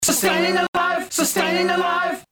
Sustaining alive, sustaining alive.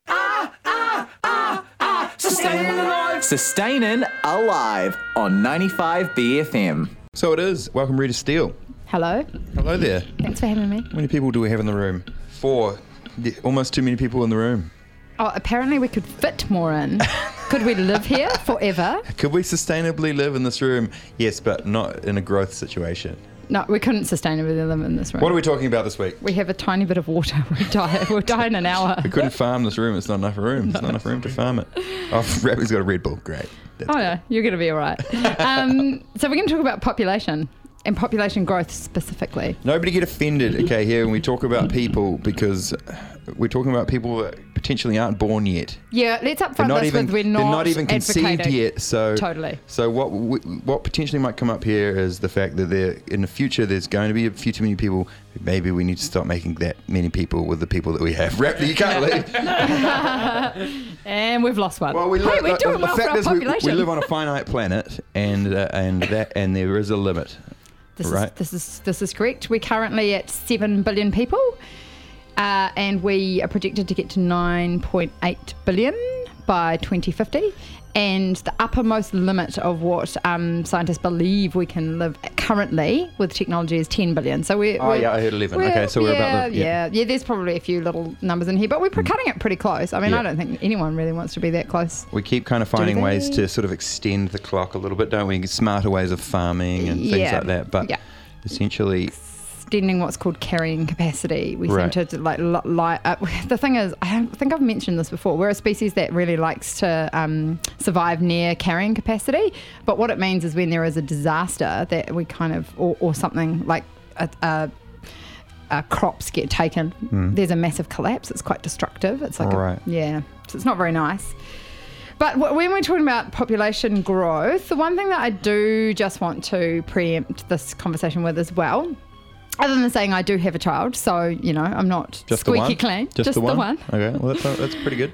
Sustaining alive. Sustaining alive on 95 BFM. So it is. Welcome, Rita Steele. Hello. Hello there. Thanks for having me. How many people do we have in the room? 4. Almost too many people in the room. Oh, apparently we could fit more in. Could we live here forever? Could we sustainably live in this room? Yes, but not in a growth situation. No, we couldn't sustainably live in this room. What are we talking about this week? We have a tiny bit of water. We'll die in an hour. We couldn't farm this room. It's not enough room. It's not enough room to farm it. Oh, Rappy's got a Red Bull. Great. That's Oh, no, you're going to be all right. So we're going to talk about population and population growth specifically. Nobody get offended, okay, here when we talk about people, because we're talking about people that potentially aren't born yet. Yeah, let's upfront this with we're they're not even conceived advocating. yet. So Totally. So what potentially might come up here is the fact that in the future there's going to be a few too many people. Maybe we need to stop making that many people with the people that we have. Raptor, you can't leave. And we've lost one. Well, we're doing well for our population. we live on a finite planet, and there is a limit. This is correct. We're currently at 7 billion people, and we are projected to get to 9.8 billion by 2050. And the uppermost limit of what scientists believe we can live currently with technology is 10 billion. So I heard 11. Okay, so we're about the... Yeah, there's probably a few little numbers in here, but we're cutting it pretty close. I mean, I don't think anyone really wants to be that close. We keep kind of finding ways to sort of extend the clock a little bit, don't we? Smarter ways of farming and things like that. But essentially... extending what's called carrying capacity. We seem to the thing is, I think I've mentioned this before, we're a species that really likes to survive near carrying capacity, but what it means is when there is a disaster that we kind of, or something like crops get taken, there's a massive collapse. It's quite destructive. It's like so it's not very nice. But when we're talking about population growth, the one thing that I do just want to preempt this conversation with as well, other than saying I do have a child, so, I'm not just squeaky clean. Just the one? Okay, well, that's pretty good.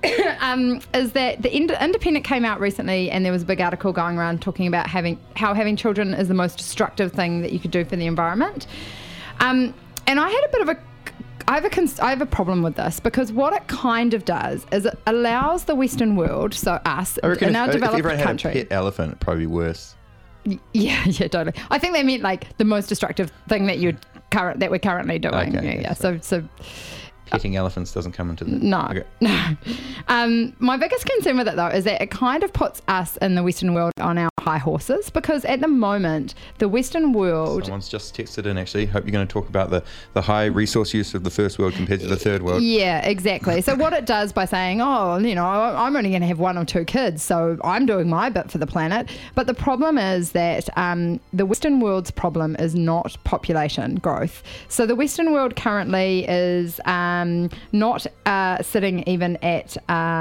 Is that the Independent came out recently, and there was a big article going around talking about how having children is the most destructive thing that you could do for the environment. And I had a bit of I have a problem with this, because what it kind of does is it allows the Western world, so us, in our developed if everyone country. had a pet elephant, it'd probably be worse. Yeah, totally. I think they meant like the most destructive thing that we're currently doing. Okay, So petting elephants doesn't come into the... No. Okay. No. My biggest concern with it, though, is that it kind of puts us in the Western world on our high horses, because at the moment, the Western world... Someone's just texted in, actually. Hope you're going to talk about the high resource use of the first world compared to the third world. Yeah, exactly. So what it does by saying, I'm only going to have 1 or 2 kids, so I'm doing my bit for the planet. But the problem is that the Western world's problem is not population growth. So the Western world currently is... not sitting even at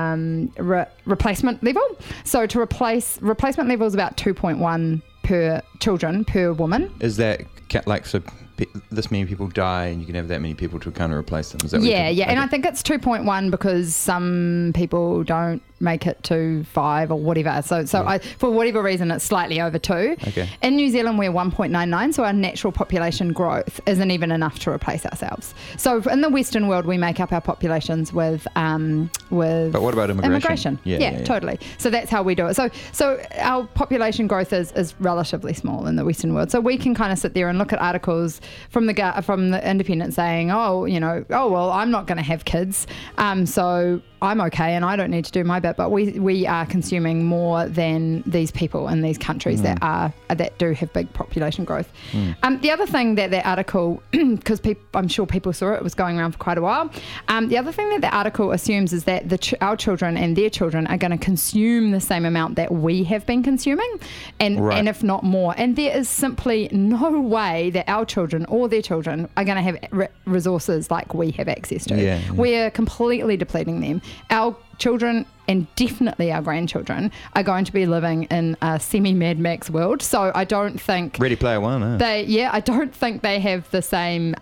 replacement level. So to replacement level is about 2.1 per children per woman. Is that so this many people die and you can have that many people to kind of replace them? Is that what Yeah. Okay. And I think it's 2.1 because some people don't make it to 5 or whatever. So for whatever reason, it's slightly over 2. Okay. In New Zealand, we're 1.99, so our natural population growth isn't even enough to replace ourselves. So in the Western world, we make up our populations with But what about immigration? Yeah, totally. So that's how we do it. So our population growth is relatively small in the Western world. So we can kind of sit there and look at articles from the Independent saying, well, I'm not going to have kids, so I'm okay and I don't need to do my bit. But we are consuming more than these people in these countries that do have big population growth. The other thing that article, because I'm sure people saw it was going around for quite a while. The other thing that the article assumes is that our children and their children are going to consume the same amount that we have been consuming, and if not more. And there is simply no way that our children or their children are going to have resources like we have access to. Yeah. We're completely depleting them. Our children and definitely our grandchildren are going to be living in a semi-Mad Max world. So I don't think Ready Player One. I don't think they have the same.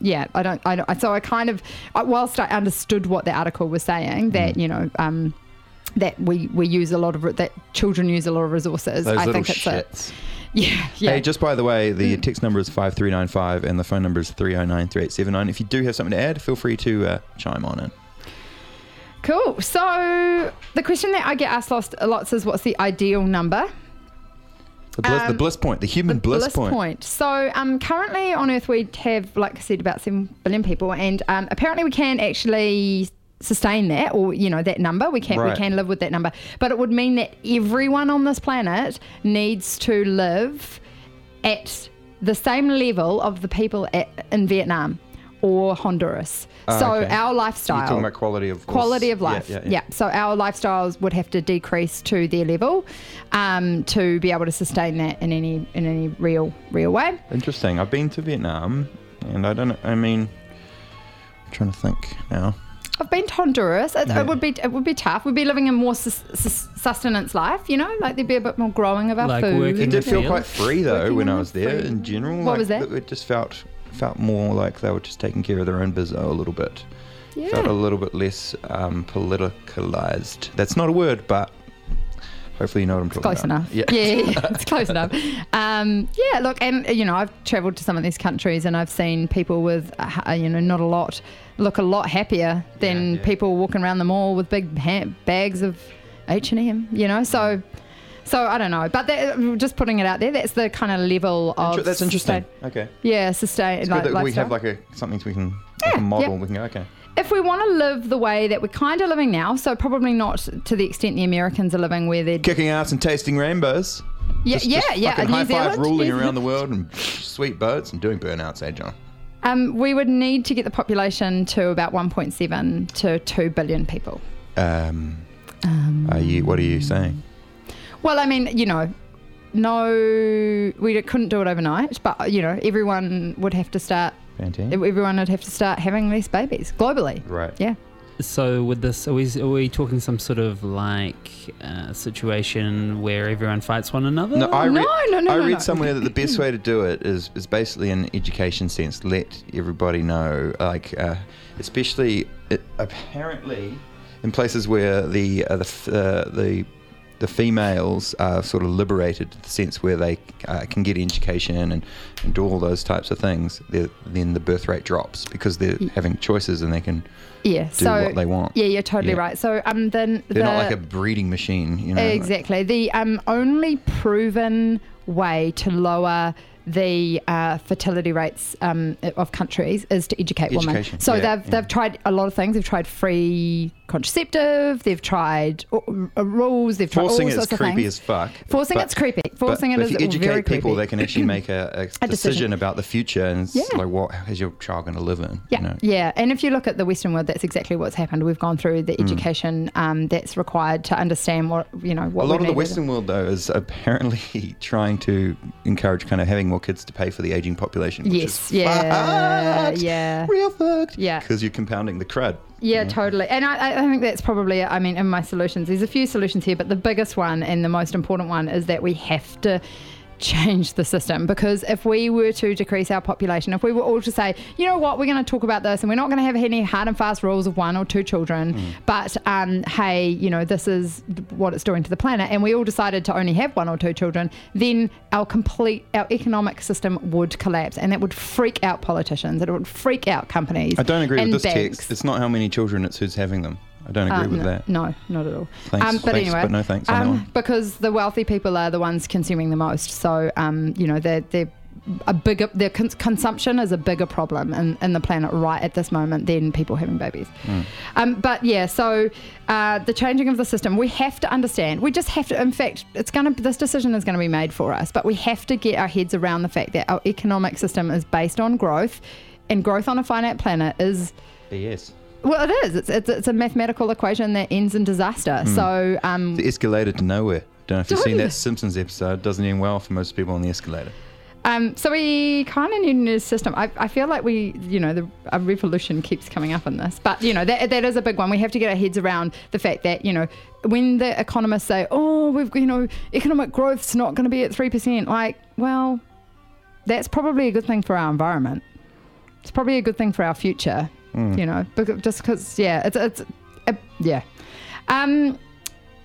So I kind of, whilst I understood what the article was saying, that that we use a lot of that children use a lot of resources. Those I little think it's shits. Yeah. Hey, just by the way, the text number is 5395 and the phone number is 3093879. If you do have something to add, feel free to chime on in. Cool. So the question that I get asked lots is, what's the ideal number? The bliss point, the human bliss point. So currently on Earth we have, like I said, about 7 billion people, and apparently we can actually sustain that, or that number. We can live with that number, but it would mean that everyone on this planet needs to live at the same level of the people in Vietnam or Honduras. So our lifestyle. You're talking about quality of life. Yeah. So our lifestyles would have to decrease to their level to be able to sustain that in any real way. Interesting. I've been to Vietnam, and I don't know. I mean, I'm trying to think now. I've been to Honduras. It would be tough. We'd be living a more sustenance life, like there'd be a bit more growing of our food. It did feel quite free though when I was there. In general, what was that? It just felt more like they were just taking care of their own bizzo a little bit. Yeah. Felt a little bit less politicalized. That's not a word, but hopefully you know what I'm talking close about. Enough. Yeah, it's close enough. Look, and I've travelled to some of these countries and I've seen people with, not a lot, look a lot happier than people walking around the mall with big bags of H&M, So I don't know, but just putting it out there, that's the kind of level of. That's interesting. Okay. Yeah, sustain. It's like, good that we lifestyle. have something we can a model. We can go okay. If we want to live the way that we're kind of living now, so probably not to the extent the Americans are living, where they're kicking ass and tasting rainbows. Yeah. Fucking New high five, Zealand, ruling around the world and sweet boats and doing burnouts, John? We would need to get the population to about 1.7 to 2 billion people. What are you saying? Well, I mean, no, we couldn't do it overnight, but everyone would have to start. Fantastic. Everyone would have to start having less babies globally. Right. Yeah. So with this, are we talking some sort of situation where everyone fights one another? No, I read no. somewhere that the best way to do it is basically in an education sense. Let everybody know, especially apparently in places where the females are sort of liberated, in the sense where they can get education and do all those types of things, then the birth rate drops because they're having choices and they can do what they want. Yeah, you're totally right. So they're not like a breeding machine, Exactly. The only proven way to lower the fertility rates of countries is to educate women. So they've tried a lot of things. They've tried free contraceptive. They've tried rules. They've tried forcing all sorts of things. Creepy as fuck. It's creepy. Forcing it is very creepy. If you educate people, they can actually make a decision about the future and what is your child going to live in. Yeah. And if you look at the Western world, that's exactly what's happened. We've gone through the education that's required to understand what a lot of the Western world though is apparently trying to encourage kind of having more kids to pay for the aging population, which is fucked. Real fucked. Yeah. Because you're compounding the crud. Yeah, totally. And I think that's probably, in my solutions, there's a few solutions here, but the biggest one and the most important one is that we have to change the system, because if we were to decrease our population, if we were all to say, you know what, we're going to talk about this and we're not going to have any hard and fast rules of 1 or 2 children, but hey, this is what it's doing to the planet, and we all decided to only have 1 or 2 children, then our economic system would collapse, and that would freak out politicians, it would freak out companies. I don't agree with this banks. text. It's not how many children, it's who's having them. I don't agree with that. No, not at all. Thanks, anyway, but no thanks on that one. Because the wealthy people are the ones consuming the most. So, they're a bigger. Their consumption is a bigger problem in the planet right at this moment than people having babies. So the changing of the system, we have to understand. We just have to. In fact, this decision is going to be made for us. But we have to get our heads around the fact that our economic system is based on growth, and growth on a finite planet is. Yes. Well, it is. It's a mathematical equation that ends in disaster. So the escalator to nowhere. Don't know if you've seen that Simpsons episode. Doesn't end well for most people on the escalator. So we kind of need a new system. I feel like a revolution keeps coming up in this, but that is a big one. We have to get our heads around the fact that when the economists say, "Oh, we've economic growth's not going to be at 3%," well, that's probably a good thing for our environment. It's probably a good thing for our future.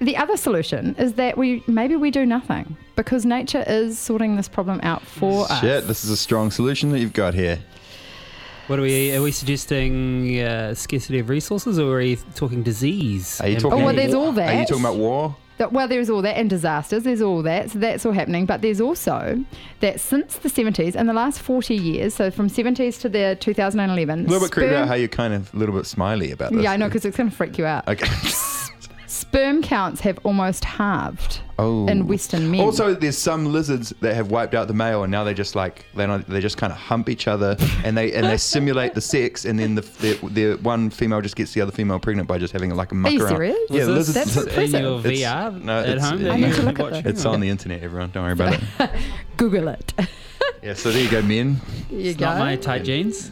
the other solution is that maybe we do nothing because nature is sorting this problem out for us. Shit, this is a strong solution that you've got here. What are we suggesting scarcity of resources, or are we talking disease? Are you talking? Oh, well, there's all that. Are you talking about war? Well, there's all that and disasters. There's all that. So that's all happening. But there's also that since the 70s, in the last 40 years, so from 70s to the 2011. A little bit creeped out how you're kind of a little bit smiley about this. Yeah, I know, because it's going to freak you out. Okay. Sperm counts have almost halved Oh. in Western men. Also, there's some lizards that have wiped out the male, and now they just they just kind of hump each other, and they simulate the sex, and then the one female just gets the other female pregnant by just having like a muck Are you around. serious? Yeah, Was lizards. That's impressive. in your It's- VR no, at it's- home? I that need you to look at watch? this. It's on the internet, everyone. Don't worry about it. Google it. Yeah, so there you go, men. There you It's go. not my tight jeans.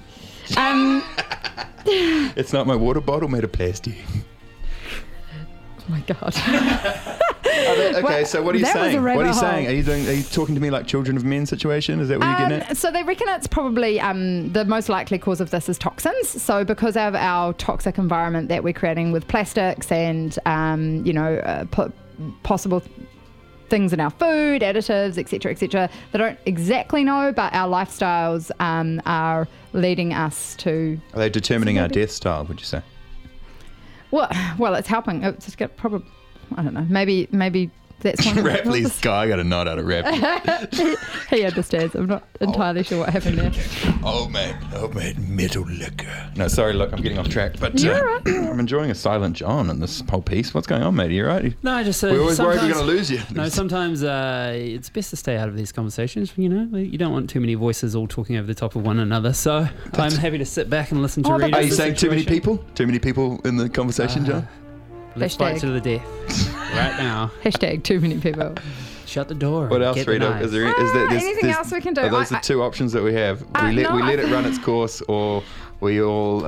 It's not my water bottle made of plastic. Oh my God. Okay, Well, so what are you that was a saying? What are you rabbit saying? hole. Are you talking to me like children of men situation? Is that what you're getting at? So they reckon it's probably the most likely cause of this is toxins. So because of our toxic environment that we're creating with plastics and possible things in our food, additives, etc., they don't exactly know, but our lifestyles are leading us to. Are they determining our death style, would you say? Well, it's helping. It's just got probably. I don't know. Maybe that's one of the Rapley's guy, I got a nod out of Rapley. He understands. I'm not entirely sure what happened there. Old man metal liquor. No, sorry, look, I'm getting off track. But You're right. I'm enjoying a silent John in this whole piece. What's going on, mate? Are you right? No, I just We're always worried we're sometimes- going to lose you. No, sometimes it's best to stay out of these conversations. You know, you don't want too many voices all talking over the top of one another. So I'm happy to sit back and listen to Oh, but readers. Are you this saying too many situation. people? Too many people in the conversation, John? Let's fight Hashtag. to the death right now. Hashtag too many people. Shut the door. What else, Get the Rita? knife. Is there Anything else we can do? Are those I- the two options that we have? No, we I let it think- run its course, or we all...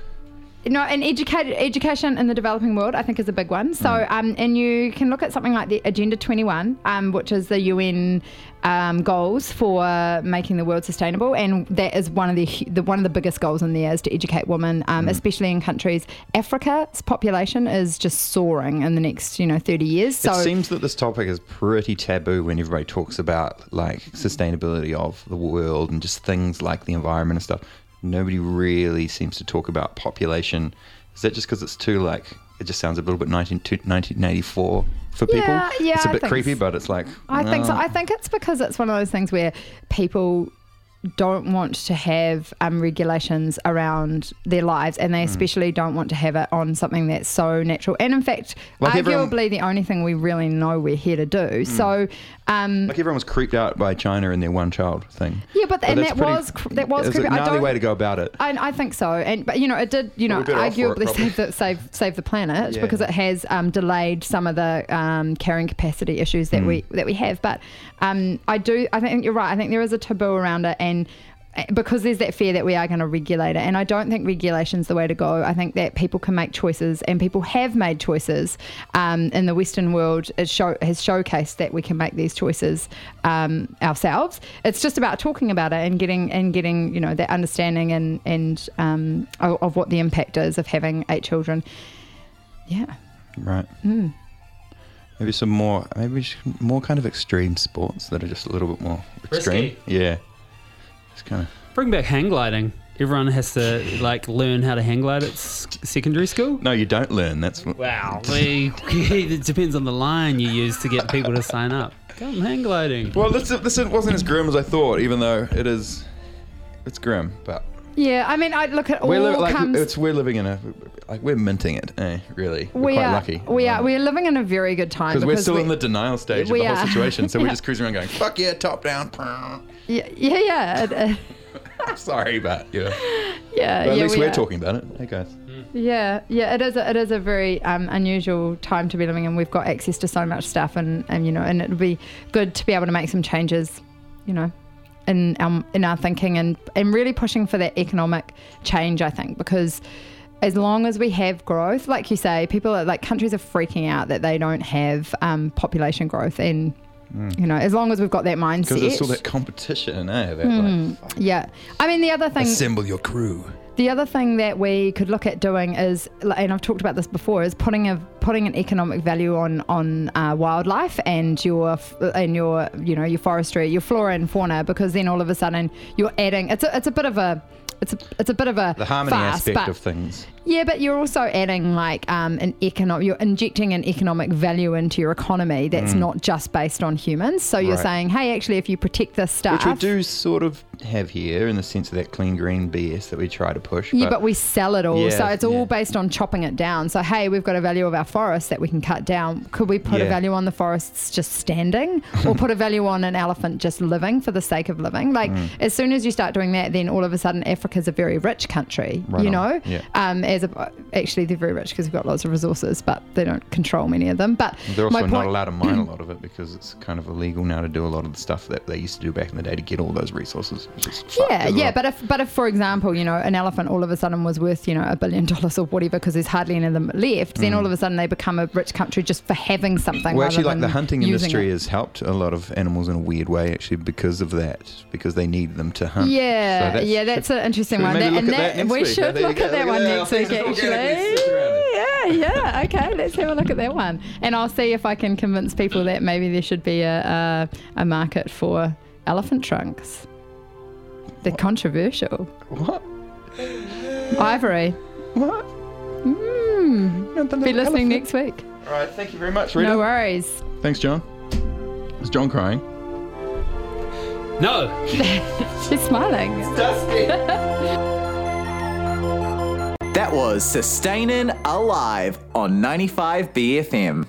No, and education in the developing world, I think, is a big one. So, and you can look at something like the Agenda 21, which is the UN goals for making the world sustainable, and that is one of the biggest goals in there is to educate women, especially in countries. Africa's population is just soaring in the next 30 years. So It seems that this topic is pretty taboo when everybody talks about like sustainability of the world and just things like the environment and stuff. Nobody really seems to talk about population. Is that just because it's too it just sounds a little bit 1984 for people? Yeah, It's a I bit think creepy, so. but it's like... I think so. well, I think it's because it's one of those things where people don't want to have regulations around their lives, and they especially don't want to have it on something that's so natural. And in fact, Like arguably everyone- the only thing we really know we're here to do. So, Like everyone was creeped out by China and their one-child thing. yeah, but and that's that pretty- was It's creepy. a I gnarly don't- way to go about it. I think so, but it did Well, we're better off for it, arguably probably. save the planet Yeah. because it has delayed some of the carrying capacity issues that we have. But I think you're right. I think there is a taboo around it, and because there's that fear that we are going to regulate it, and I don't think regulation's the way to go. I think that people can make choices, and people have made choices in the Western world. Has showcased that we can make these choices ourselves. It's just about talking about it and getting that understanding and of what the impact is of having 8 children. Yeah. Right. Maybe some more kind of extreme sports that are just a little bit more extreme. Risky. Yeah. It's kind of... Bring back hang gliding. Everyone has to learn how to hang glide at secondary school. No, you don't learn. That's what... Wow, it depends on the line you use to get people to sign up. Come hang gliding. Well, this wasn't as grim as I thought, even though it's grim. But Yeah, I mean, I look at all we're living in we're minting it. Really, we're quite lucky. We're living in a very good time because we're still in the denial stage of we the whole are. situation. So we're just cruising around going, "Fuck yeah, top down." Yeah. Sorry, but yeah. Yeah, But at least we we're are. talking about it. Hey guys. Yeah, it is a very unusual time to be living in. We've got access to so much stuff, and and it would be good to be able to make some changes, in our thinking and really pushing for that economic change. I think because as long as we have growth, like you say, people countries are freaking out that they don't have population growth, and as long as we've got that mindset. Because there's still that competition, eh? That, Yeah, I mean the other thing. assemble your crew. The other thing that we could look at doing is, and I've talked about this before, is putting an economic value on wildlife and your forestry, your flora and fauna, because then all of a sudden you're adding. It's a bit of a the harmony farce, aspect but, of things. Yeah, but you're also adding like you're injecting an economic value into your economy that's not just based on humans. So you're Right. saying, hey, actually, if you protect this stuff, Which we do sort of have here in the sense of that clean green BS that we try to push. yeah, but we sell it all. Yeah, So it's all yeah. based on chopping it down. So, hey, we've got a value of our forests that we can cut down. Could we put a Yeah. value on the forests just standing or put a value on an elephant just living for the sake of living? Like, as soon as you start doing that, then all of a sudden Africa's a very rich country, Right you on. know? Yeah. Actually, they're very rich because we've got lots of resources, but they don't control many of them. But They're also my not point, allowed to mine a lot of it because it's kind of illegal now to do a lot of the stuff that they used to do back in the day to get all those resources. Which is fucked as well. But if, for example, an elephant all of a sudden was worth, $1 billion or whatever because there's hardly any of them left, then all of a sudden they become a rich country just for having something. Well, actually, rather like the than hunting using industry it. has helped a lot of animals in a weird way, actually, because of that, because they need them to hunt. Yeah, So that's an interesting should we one. maybe And look at that next we week? should There you look go, at that look one at that. next Things week, are organically actually. surrounded. Yeah. Okay, let's have a look at that one, and I'll see if I can convince people that maybe there should be a market for elephant trunks. They're controversial. What? Ivory. What? Be listening next week. All right, thank you very much, Rita. No worries. Thanks, John. Is John crying? No. She's smiling. That was Sustaining Alive on 95 BFM.